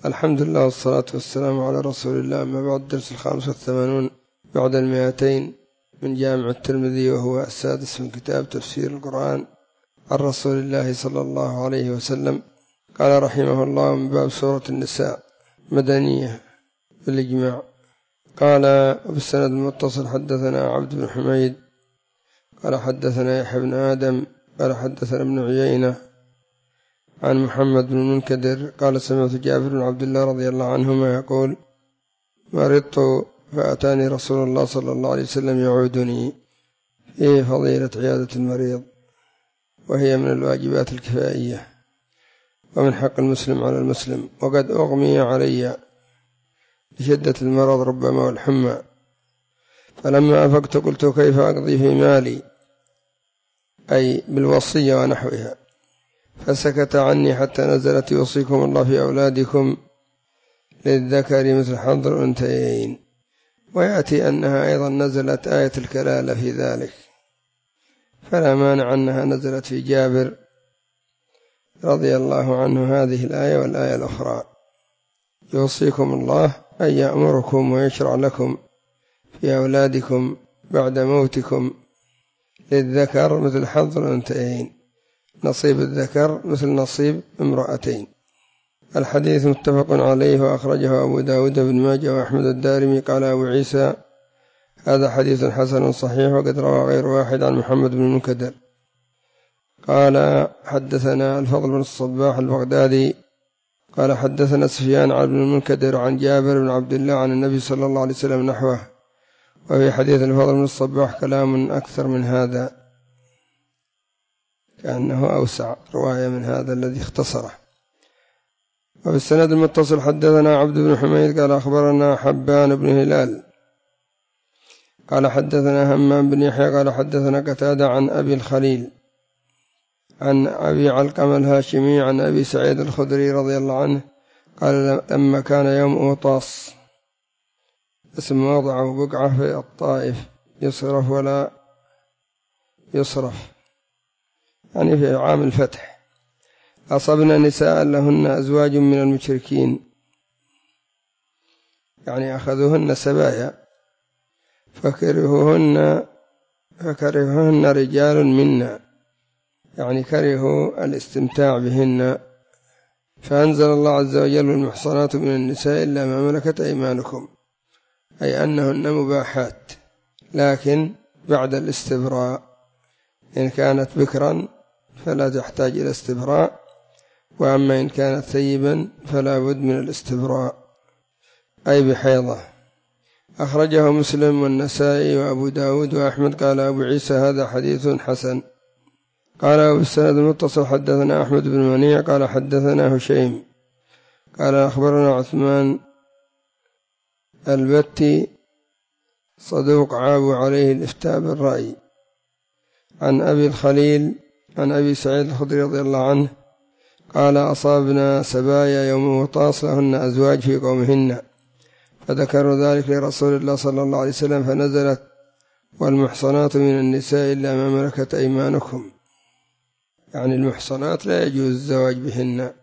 الحمد لله والصلاة والسلام على رسول الله. أما بعد، درس 85 بعد 200 من جامع الترمذي، وهو السادس من كتاب تفسير القرآن عن رسول الله صلى الله عليه وسلم. قال رحمه الله: من باب سورة النساء، مدنية بالإجماع. قال: وبالسند المتصل حدثنا عبد بن حميد قال حدثنا يحيى بن آدم قال حدثنا ابن عيينة عن محمد بن المنكدر قال: سمعت جابر بن عبد الله رضي الله عنهما يقول: مرضت فأتاني رسول الله صلى الله عليه وسلم يعودني في فضيلة عيادة المريض، وهي من الواجبات الكفائية ومن حق المسلم على المسلم، وقد أغمي علي لشدة المرض ربما والحمى، فلما أفقت قلت: كيف أقضي في مالي، أي بالوصية ونحوها، فسكت عني حتى نزلت: يوصيكم الله في أولادكم للذكر مثل حظ الأنثيين. ويأتي أنها أيضا نزلت آية الكلالة في ذلك، فلا مانع أنها نزلت في جابر رضي الله عنه هذه الآية والآية الأخرى: يوصيكم الله أن يأمركم ويشرع لكم في أولادكم بعد موتكم للذكر مثل حظ الأنثيين، نصيب الذكر مثل نصيب امرأتين. الحديث متفق عليه، وأخرجه أبو داود بن ماجه وأحمد الدارمي. قال أبو عيسى: هذا حديث حسن صحيح، وقد روى غير واحد عن محمد بن المنكدر. قال: حدثنا الفضل بن الصباح البغدادي قال: حدثنا سفيان عن ابن المنكدر عن جابر بن عبد الله عن النبي صلى الله عليه وسلم نحوه. وفي حديث الفضل بن الصباح كلام أكثر من هذا، كأنه أوسع رواية من هذا الذي اختصره. وفي السند المتصل حدثنا عبد بن حميد قال: أخبرنا حبان بن هلال قال حدثنا همام بن يحيى قال حدثنا قتادة عن أبي الخليل عن أبي علقمة الهاشمي عن أبي سعيد الخدري رضي الله عنه قال: لما كان يوم أوطاس، اسم موضعه بقعة في الطائف، يصرف ولا يصرف، يعني في عام الفتح، أصبنا نساء لهن أزواج من المشركين، يعني أخذوهن سبايا، فكرهوهن رجال منا، يعني كرهوا الاستمتاع بهن، فأنزل الله عز وجل: المحصنات من النساء إلا ما ملكت أيمانكم، أي أنهن مباحات، لكن بعد الاستبراء. إن كانت بكرا فلا تحتاج إلى استبراء، وأما إن كانت ثيبا فلا بد من الاستبراء، أي بحيضة. أخرجه مسلم والنسائي وأبو داود وأحمد. قال أبو عيسى: هذا حديث حسن. قال: وبالسند المتصل حدثنا أحمد بن منيع قال حدثنا هشيم قال أخبرنا عثمان البتي صدوق عاب عليه الإفتاء بالرأي، عن أبي الخليل عن أبي سعيد الخدري رضي الله عنه قال: أصابنا سبايا يوم وطاس لهن أزواج في قومهن، فذكروا ذلك لرسول الله صلى الله عليه وسلم، فنزلت: والمحصنات من النساء إلا ما ملكت أيمانكم، يعني المحصنات لا يجوز الزواج بهن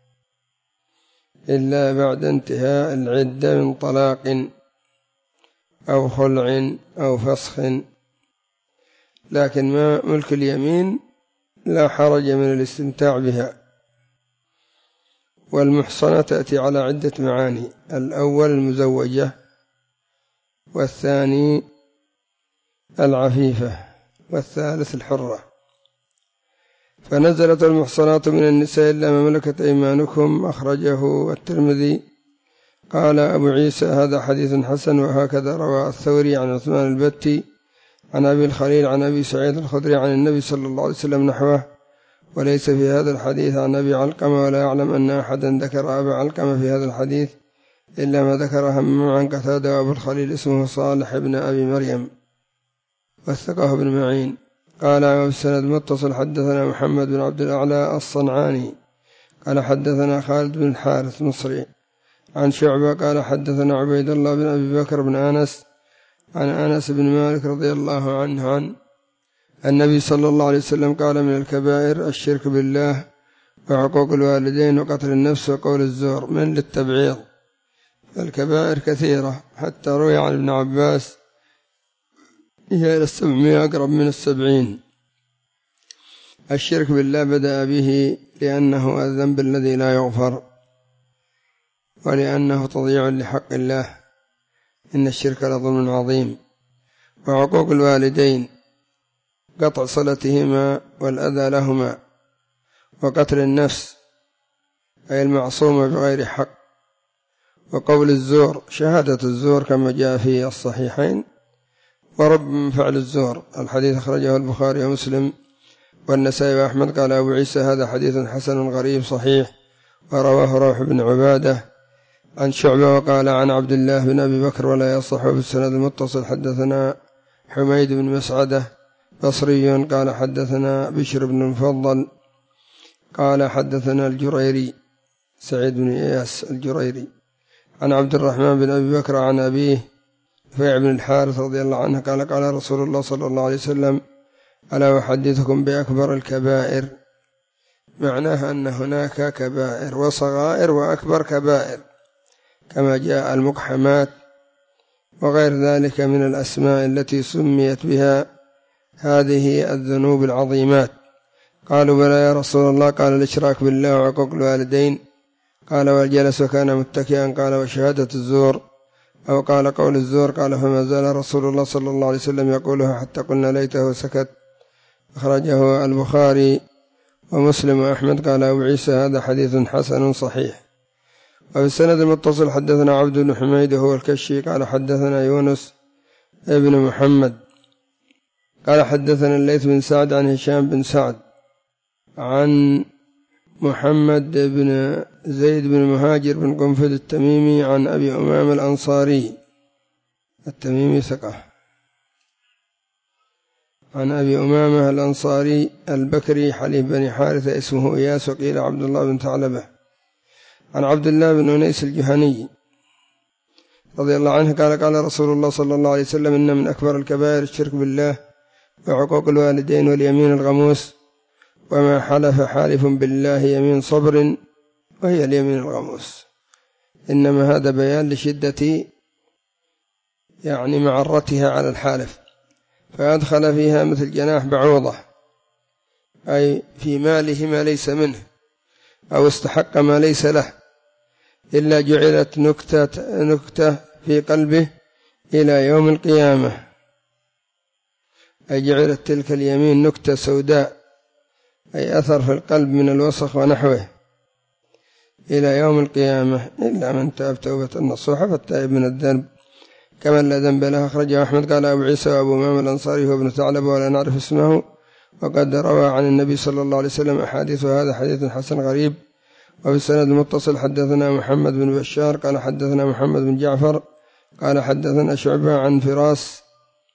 إلا بعد انتهاء العدة من طلاق أو خلع أو فسخ، لكن ما ملك اليمين لا حرج من الاستمتاع بها. والمحصنة تأتي على عدة معاني: الأول المزوجة، والثاني العفيفة، والثالث الحرة. فنزلت: المحصنات من النساء إلا ما ملكت أيمانكم، أخرجه الترمذي. قال أبو عيسى: هذا حديث حسن. وهكذا روى الثوري عن عثمان البتي عن أبي الخليل عن أبي سعيد الخدري عن النبي صلى الله عليه وسلم نحوه، وليس في هذا الحديث عن أبي علقمة، ولا يعلم أن أحدا ذكر أبا علقمة في هذا الحديث إلا ما ذكر همام عن قتادة. وأبو الخليل اسمه صالح بن أبي مريم، وثقه ابن معين. قال: وبالسند المتصل حدثنا محمد بن عبد الأعلى الصنعاني قال حدثنا خالد بن الحارث مصري عن شعبة قال حدثنا عبيد الله بن أبي بكر بن أنس عن أنس بن مالك رضي الله عنه عن النبي صلى الله عليه وسلم قال: من الكبائر الشرك بالله وعقوق الوالدين وقتل النفس وقول الزور من للتبعيض. فالكبائر كثيرة حتى روي عن ابن عباس هي إلى 700 أقرب من 70. الشرك بالله بدأ به لأنه الذنب الذي لا يغفر ولأنه تضييع لحق الله، إن الشرك لظلم عظيم. وعقوق الوالدين قطع صلتهما والأذى لهما، وقتل النفس أي المعصومة بغير حق، وقول الزور شهادة الزور كما جاء في الصحيحين، ورب من فعل الزور. الحديث أخرجه البخاري ومسلم والنسائي وأحمد. قال أبو عيسى هذا حديث حسن غريب صحيح. ورواه روح بن عبادة عن شعبة وقال عن عبد الله بن أبي بكر ولا يصح. بالسند المتصل حدثنا حميد بن مسعدة بصري قال حدثنا بشر بن المفضل قال حدثنا الجريري سعيد بن إياس الجريري عن عبد الرحمن بن أبي بكر عن أبيه رفيع بن الحارث رضي الله عنه قال قال رسول الله صلى الله عليه وسلم ألا أحدثكم بأكبر الكبائر. معناها أن هناك كبائر وصغائر وأكبر كبائر، كما جاء المقحمات وغير ذلك من الأسماء التي سميت بها هذه الذنوب العظيمات. قالوا بلى يا رسول الله. قال الإشراك بالله وعقوق الوالدين. قال والجلس وكان متكئا. قال وشهادة الزور أو قال قول الزور. قال فما زال رسول الله صلى الله عليه وسلم يقولها حتى قلنا ليته سكت. أخرجه البخاري ومسلم وأحمد. قال أبو عيسى هذا حديث حسن صحيح. وفي السند المتصل حدثنا عبد بن حميد هو الكشي قال حدثنا يونس ابن محمد قال حدثنا الليث بن سعد عن هشام بن سعد عن محمد بن زيد بن مهاجر بن قنفذ التميمي عن أبي أمامة الأنصاري التميمي ثقة عن أبي أمامة الأنصاري البكري حليف بن حارثة اسمه إياس وقيل عبد الله بن ثعلبة عن عبد الله بن أنيس الجهني رضي الله عنه قال قال رسول الله صلى الله عليه وسلم إن من أكبر الكبائر الشرك بالله وعقوق الوالدين واليمين الغموس وما حلف حالف بالله يمين صبر وهي اليمين الغموس. إنما هذا بيان لشدة معرتها على الحالف، فأدخل فيها مثل جناح بعوضة أي في ماله ما ليس منه أو استحق ما ليس له، إلا جعلت نكتة في قلبه إلى يوم القيامة، أي جعلت تلك اليمين نكتة سوداء أي أثر في القلب من الوسخ ونحوه إلى يوم القيامة، إلا من تاب توبة نصوحة فالتائب من الذنب كمن لا ذنب له. أخرجه أحمد. قال أبو عيسى وأبو أمامة الأنصاري هو ابن ثعلبة ولا نعرف اسمه، وقد روى عن النبي صلى الله عليه وسلم أحاديث هذا حديث حسن غريب. وفي السند المتصل حدثنا محمد بن بشار قال حدثنا محمد بن جعفر قال حدثنا شعبة عن فراس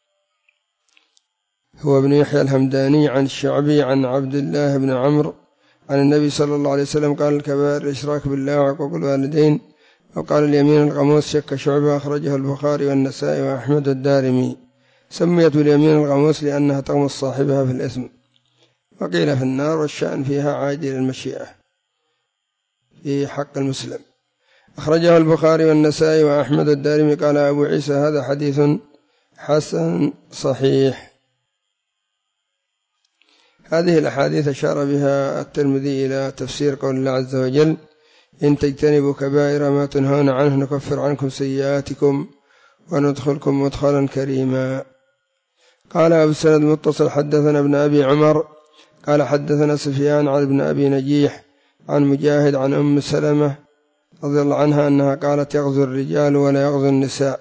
هو ابن يحيى الهمداني عن الشعبي عن عبد الله بن عمرو عن النبي صلى الله عليه وسلم قال الكبائر الإشراك بالله وعقوق الوالدين، وقال اليمين الغموس شك شعبة. أخرجه البخاري والنسائي وأحمد الدارمي. سميت اليمين الغموس لأنها تغمس صاحبها في الإثم، وقيل في النار، والشأن فيها عائد إلى المشيئة في حق المسلم. أخرجه البخاري والنسائي وأحمد الدارمي. قال أبو عيسى هذا حديث حسن صحيح. هذه الأحاديث أشار بها الترمذي إلى تفسير قول الله عز وجل إن تجتنبوا كبائر ما تنهون عنه نكفر عنكم سيئاتكم وندخلكم مدخلا كريما. قال أبو السند المتصل حدثنا ابن أبي عمر قال حدثنا سفيان عن ابن أبي نجيح عن مجاهد عن أم سلمة رضي الله عنها أنها قالت يغزو الرجال ولا يغزو النساء،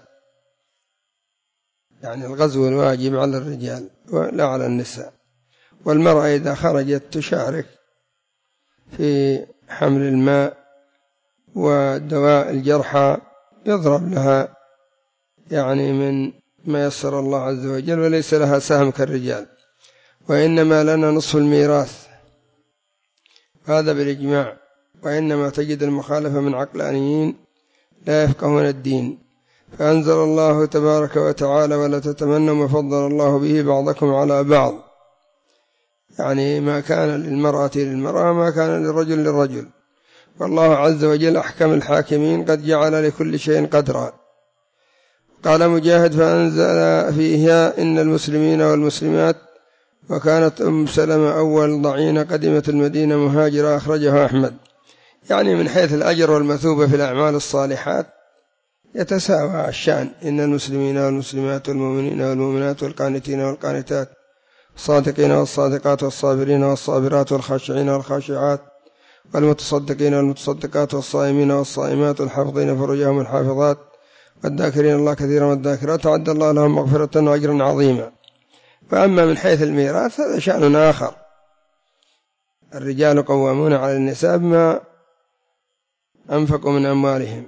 يعني الغزو الواجب على الرجال ولا على النساء، والمرأة إذا خرجت تشارك في حمل الماء ودواء الجرحى يضرب لها من ما يسر الله عز وجل، وليس لها سهم كالرجال، وإنما لنا نصف الميراث، هذا بالإجماع. وإنما تجد المخالفة من عقلانيين لا يفقهون الدين، فأنزل الله تبارك وتعالى ولا تتمنوا ما فضل الله به بعضكم على بعض، يعني ما كان للمرأة للمرأة ما كان للرجل للرجل، والله عز وجل أحكم الحاكمين قد جعل لكل شيء قدرا. قال مجاهد فأنزل فيها إن المسلمين والمسلمات. وكانت سلمة أول ضعين قدمت المدينة مهاجرة، أخرجه أحمد. يعني من حيث الأجر والمثوبة في الأعمال الصالحات يتساوى الشأن، إن المسلمين والمسلمات والمؤمنين والمؤمنات والقانتين والقانتات الصادقين والصادقات والصابرين والصابرات والخاشعين والخاشعات والمتصدقين والمتصدقات والصائمين والصائمات والحافظين فروجهم الحافظات والذاكرين الله كثيرا والذاكرات أعد الله لهم مغفرة وأجرا عظيما. فأما من حيث الميراث هذا شأن آخر، الرجال قوامون على النساء بما أنفقوا من أموالهم.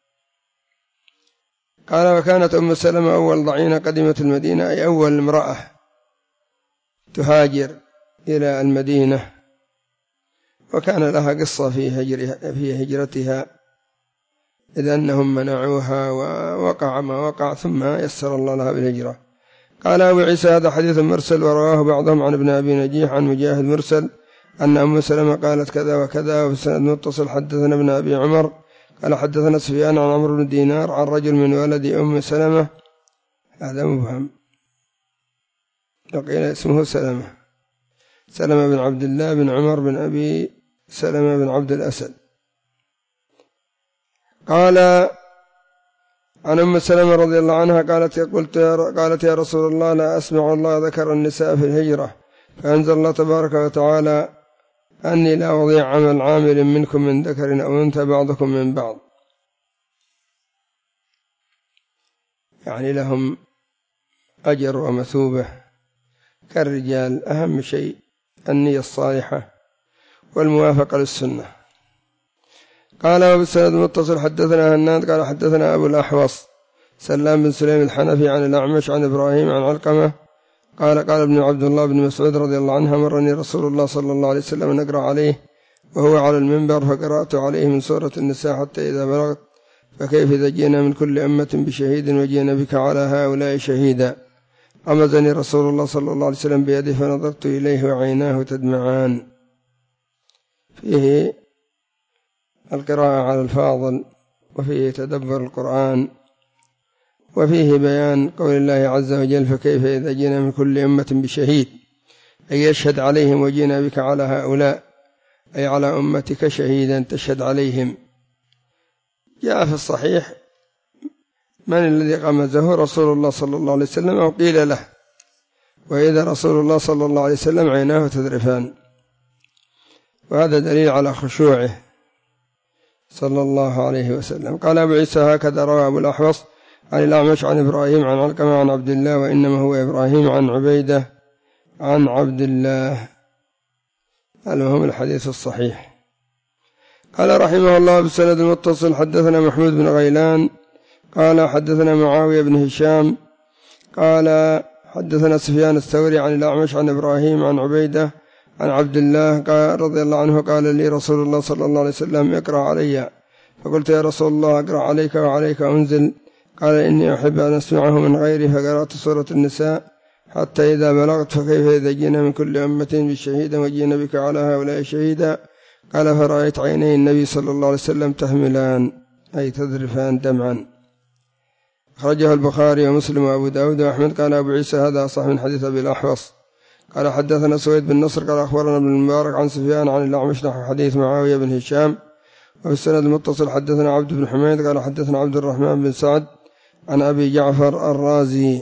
قال وكانت أم سلمة أول ضعين قدمت المدينة، أي أول امرأة تهاجر إلى المدينة، وكان لها قصة في هجرتها إذ أنهم منعوها ووقع ما وقع ثم يسر الله لها بالهجرة. قال أبو عيسى هذا حديث مرسل، ورواه بعضهم عن ابن أبي نجيح عن مجاهد مرسل أن أم سلمة قالت كذا وكذا، وفي السند متصل حدثنا ابن أبي عمر قال حدثنا سفيان عن عمرو بن دينار عن رجل من ولد أم سلمة، هذا مبهم، وقيل اسمه سلمة بن عبد الله بن عمر بن أبي سلمة بن عبد الأسد. قال عن أم سلمة رضي الله عنها قالت يا رسول الله لا أسمع الله ذكر النساء في الهجرة، فأنزل الله تبارك وتعالى أني لا أضيع عمل عامل منكم من ذكر أو أنثى بعضكم من بعض. يعني لهم أجر ومثوبة كالرجال، أهم شيء النية الصالحة والموافقة للسنة. قال وبالسند المتصل حدثنا هناد قال حدثنا أبو الأحوص سلام بن سليم الحنفي عن الأعمش عن إبراهيم عن علقمة قال ابن عبد الله بن مسعود رضي الله عنه مرني رسول الله صلى الله عليه وسلم نقرأ عليه وهو على المنبر، فقرأت عليه من سورة النساء حتى إذا بلغت فكيف إذا جئنا من كل أمة بشهيد وجئنا بك على هؤلاء شهيدا. غمزني رسول الله صلى الله عليه وسلم بيده فنظرت إليه وعيناه تدمعان. فيه القراءة على الفاضل، وفيه تدبر القرآن، وفيه بيان قول الله عز وجل فكيف إذا جئنا من كل أمة بشهيد، أي يشهد عليهم وجئنا بك على هؤلاء، أي على أمتك شهيدا تشهد عليهم. جاء في الصحيح من الذي غمزه رسول الله صلى الله عليه وسلم أو قيل له، وإذا رسول الله صلى الله عليه وسلم عيناه تذرفان، وهذا دليل على خشوعه صلى الله عليه وسلم. قال أبو عيسى هكذا روى أبو الأحوص عن الأعمش عن إبراهيم عن علقمة عن عبد الله وإنما هو إبراهيم عن عبيدة عن عبد الله. المهم الحديث الصحيح. قال رحمه الله بالسند المتصل حدثنا محمود بن غيلان قال حدثنا معاوية بن هشام قال حدثنا سفيان الثوري عن الأعمش عن إبراهيم عن عبيدة عن عبد الله قال رضي الله عنه قال لي رسول الله صلى الله عليه وسلم اقرأ علي، فقلت يا رسول الله اقرأ عليك وعليك أنزل، قال إني أحب أن أسمعه من غيري، فقرأت سورة النساء حتى إذا بلغت فكيف إذا جئنا من كل أمة بشهيدا وجئنا بك على هؤلاء شهيدا، قال فرأيت عيني النبي صلى الله عليه وسلم تهملان أي تذرفان دمعا. أخرجه البخاري ومسلم وأبو داود وأحمد. قال أبو عيسى هذا أصح من حديث أبي الأحوص. قال حدثنا سويد بن نصر قال أخبرنا ابن المبارك عن سفيان عن الأعمش نحو حديث معاوية بن هشام. وفي السند المتصل حدثنا عبد بن حميد قال حدثنا عبد الرحمن بن سعد عن أبي جعفر الرازي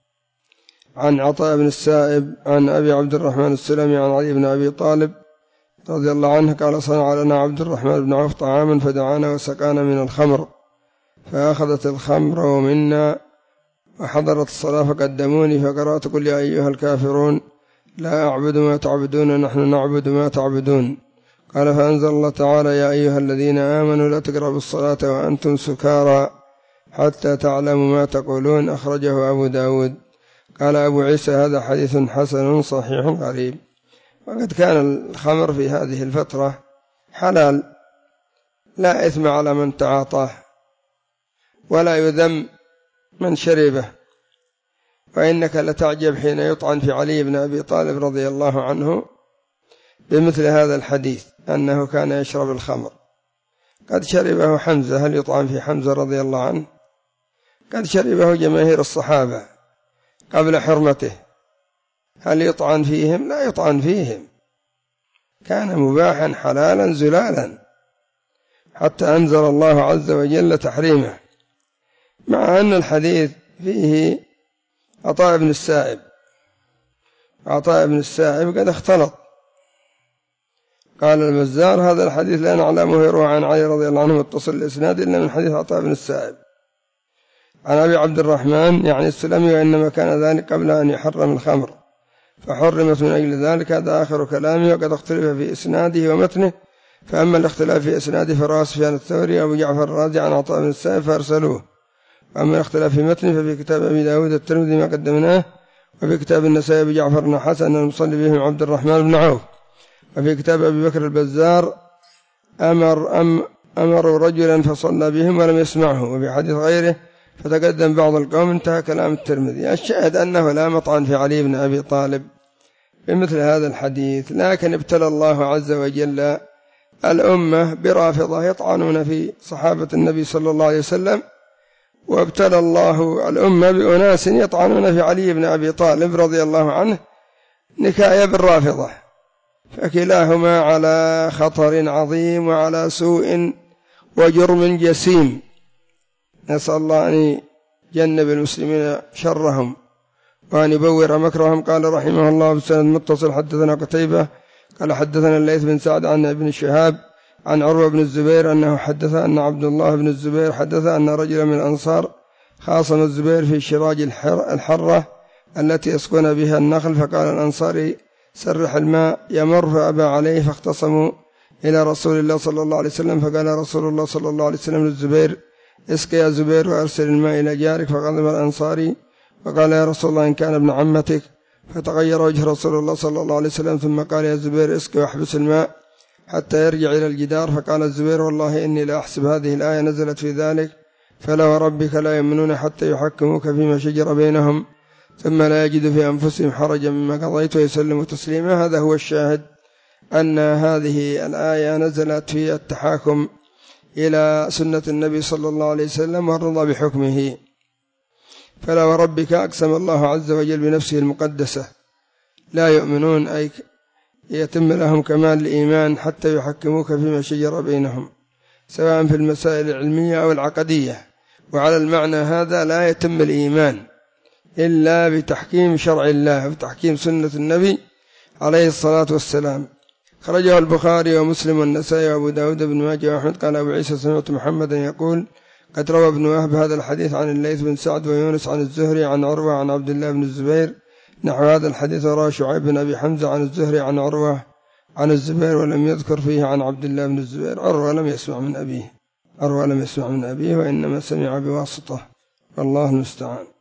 عن عطاء بن السائب عن أبي عبد الرحمن السلمي عن علي بن أبي طالب رضي الله عنه قال صنع لنا عبد الرحمن بن عوف طعاما فدعانا وسقانا من الخمر، فأخذت الخمر منا وحضرت الصلاة فقدموني فقرأت قل يا أيها الكافرون لا أعبد ما تعبدون نحن نعبد ما تعبدون. قال فأنزل الله تعالى يا أيها الذين آمنوا لا تقربوا الصلاة وأنتم سكارى حتى تعلموا ما تقولون. أخرجه أبو داود. قال أبو عيسى هذا حديث حسن صحيح غريب. وقد كان الخمر في هذه الفترة حلال، لا إثم على من تعاطاه ولا يذم من شربه. وإنك لتعجب حين يطعن في علي بن أبي طالب رضي الله عنه بمثل هذا الحديث أنه كان يشرب الخمر. قد شربه حمزة، هل يطعن في حمزة رضي الله عنه؟ قد شربه جماهير الصحابة قبل حرمته، هل يطعن فيهم؟ لا يطعن فيهم، كان مباحا حلالا زلالا حتى أنزل الله عز وجل تحريمه، مع أن الحديث فيه عطاء بن السائب، عطاء بن السائب قد اختلط. قال البزار هذا الحديث لا نعلمه يروى عن علي رضي الله عنه متصل الإسناد إلا من حديث عطاء بن السائب عن أبي عبد الرحمن يعني السلمي، وإنما كان ذلك قبل أن يحرم الخمر فحرمت من أجل ذلك. هذا آخر كلامه، وقد اختلف في إسناده ومتنه، فأما الاختلاف في إسناده فرواه سفيان الثوري وأبو جعفر الرازي عن عطاء بن السائب فأرسلوه، وأما الاختلاف في متنه ففي كتاب أبي داود الترمذي ما قدمناه، وفي كتاب النسائي أبي جعفر بن حسن أن المصلي بهم عبد الرحمن بن عوف، وفي كتاب أبي بكر البزار أمر رجلا فصلى بهم ولم يسمعه، وفي حديث غيره فتقدم بعض القوم، انتهى كلام الترمذي. الشاهد أنه لا مطعن في علي بن أبي طالب بمثل هذا الحديث، لكن ابتلى الله عز وجل الأمة برافضة يطعنون في صحابة النبي صلى الله عليه وسلم، وابتلى الله الأمة بأناس يطعنون في علي بن أبي طالب رضي الله عنه نكاية بالرافضة، فكلاهما على خطر عظيم وعلى سوء وجرم جسيم، نسأل الله أن يجنب المسلمين شرهم وأن يبور مكرهم. قال رحمه الله بسند متصل حدثنا قتيبة قال حدثنا الليث بن سعد عن ابن شهاب عن عروة بن الزبير أنه حدث أن عبد الله بن الزبير حدث أن رجلا من الأنصار خاصم الزبير في شراج الحرة التي يسقون بها النخل، فقال الأنصاري سرح الماء يمر، فأبى عليه، فاختصموا إلى رسول الله صلى الله عليه وسلم، فقال رسول الله صلى الله عليه وسلم للزبير اسق يا زبير وأرسل الماء إلى جارك، فغضب الأنصاري فقال يا رسول الله إن كان ابن عمتك، فتغير وجه رسول الله صلى الله عليه وسلم، ثم قال يا زبير اسق واحبس الماء حتى يرجع إلى الجدار، فقال الزبير والله إني لا أحسب هذه الآية نزلت في ذلك، فلا وربك لا يؤمنون حتى يحكموك فيما شجر بينهم ثم لا يجد في أنفسهم حرجا مما قضيت ويسلموا تسليما. هذا هو الشاهد، أن هذه الآية نزلت في التحاكم إلى سنة النبي صلى الله عليه وسلم والرضا بحكمه. فلا وربك أقسم الله عز وجل بنفسه المقدسة لا يؤمنون، أي يتم لهم كمال الإيمان حتى يحكموك فيما شجر بينهم سواء في المسائل العلمية أو العقدية، وعلى المعنى هذا لا يتم الإيمان إلا بتحكيم شرع الله وتحكيم سنة النبي عليه الصلاة والسلام. خرجه البخاري ومسلم والنسائي وأبو داود بن ماجه وأحمد. قال أبو عيسى سمعت محمدا يقول قد روى ابن وهب هذا الحديث عن الليث بن سعد ويونس عن الزهري عن عروة عن عبد الله بن الزبير نحو هذا الحديث، وروى شعيب بن أبي حمزة عن الزهري عن عروة عن الزبير ولم يذكر فيه عن عبد الله بن الزبير. عروة لم يسمع من أبيه، وإنما سمع بواسطة، والله المستعان.